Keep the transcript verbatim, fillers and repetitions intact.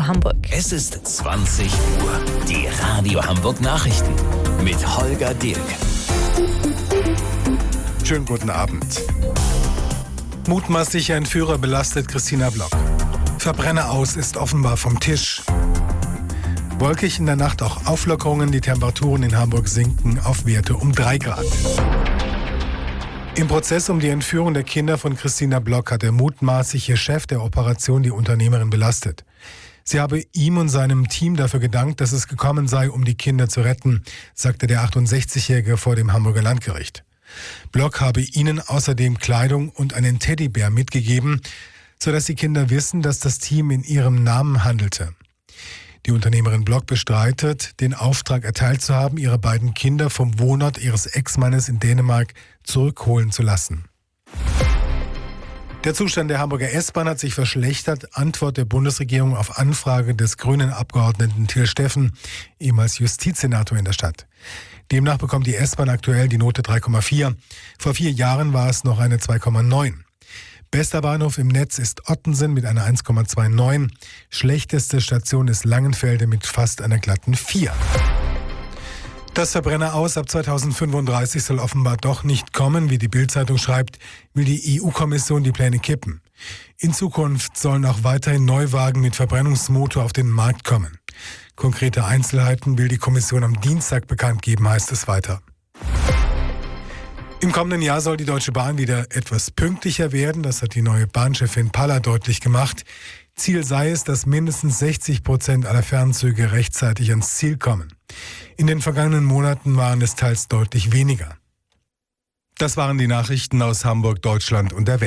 Radio Hamburg. Es ist zwanzig Uhr. Die Radio Hamburg Nachrichten mit Holger Dirk. Schönen guten Abend. Mutmaßlicher Entführer belastet Christina Block. Verbrenner aus ist offenbar vom Tisch. Wolkig in der Nacht auch Auflockerungen. Die Temperaturen in Hamburg sinken auf Werte um drei Grad. Im Prozess um die Entführung der Kinder von Christina Block hat der mutmaßliche Chef der Operation die Unternehmerin belastet. Sie habe ihm und seinem Team dafür gedankt, dass es gekommen sei, um die Kinder zu retten, sagte der achtundsechzigjährige vor dem Hamburger Landgericht. Block habe ihnen außerdem Kleidung und einen Teddybär mitgegeben, sodass die Kinder wissen, dass das Team in ihrem Namen handelte. Die Unternehmerin Block bestreitet, den Auftrag erteilt zu haben, ihre beiden Kinder vom Wohnort ihres Ex-Mannes in Dänemark zurückholen zu lassen. Der Zustand der Hamburger S-Bahn hat sich verschlechtert. Antwort der Bundesregierung auf Anfrage des grünen Abgeordneten Till Steffen, ehemals Justizsenator in der Stadt. Demnach bekommt die S-Bahn aktuell die Note drei Komma vier. Vor vier Jahren war es noch eine zwei Komma neun. Bester Bahnhof im Netz ist Ottensen mit einer eins Komma neunundzwanzig. Schlechteste Station ist Langenfelde mit fast einer glatten vier. Das Verbrenner aus ab zweitausendfünfunddreißig soll offenbar doch nicht kommen. Wie die Bild-Zeitung schreibt, will die E U-Kommission die Pläne kippen. In Zukunft sollen auch weiterhin Neuwagen mit Verbrennungsmotor auf den Markt kommen. Konkrete Einzelheiten will die Kommission am Dienstag bekannt geben, heißt es weiter. Im kommenden Jahr soll die Deutsche Bahn wieder etwas pünktlicher werden. Das hat die neue Bahnchefin Paller deutlich gemacht. Ziel sei es, dass mindestens sechzig Prozent aller Fernzüge rechtzeitig ans Ziel kommen. In den vergangenen Monaten waren es teils deutlich weniger. Das waren die Nachrichten aus Hamburg, Deutschland und der Welt.